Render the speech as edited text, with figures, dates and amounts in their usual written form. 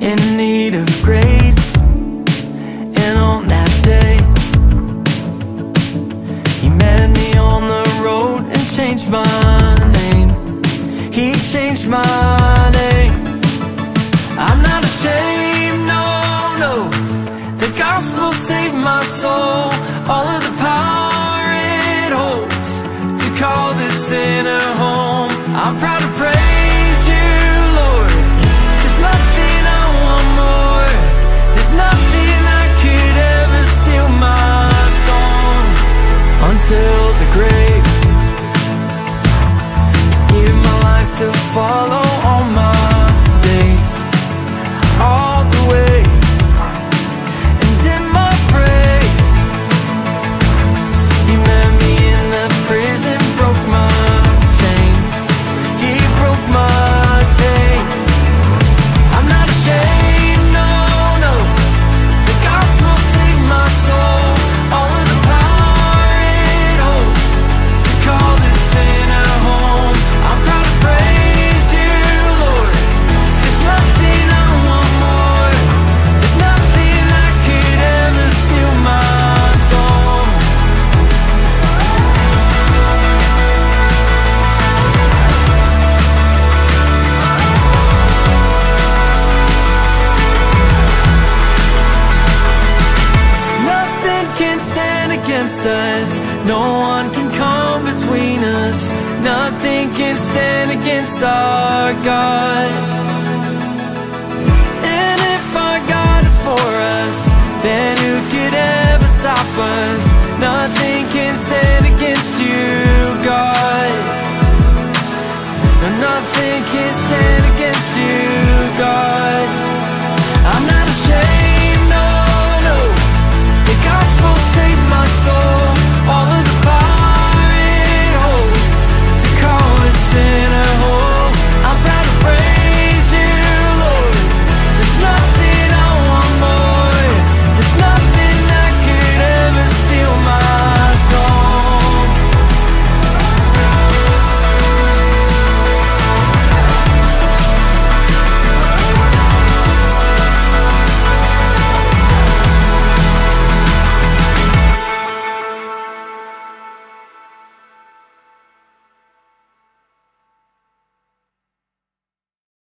in need of grace. And on that day, He met me on the road and changed my name. He changed my name. I'm not ashamed, no, no. The gospel saved my soul. All of the power it holds to call this sinner home. I'm proud to praise You, Lord. There's nothing I want more. There's nothing that could ever steal my song. Until the grave, give my life to follow all my days, all the way. And in my praise, He met me in the prison, broke my chains. He broke my chains. I'm not ashamed, no, no. The gospel saved my soul. All of the power it holds to call this sinner home. I'm proud to praise You, Lord. There's nothing I want more. There's nothing that could ever steal my soul. Nothing can stand against us. No one can come between us. Nothing can stand against our God. And if our God is for us, then who could ever stop us? Nothing can stand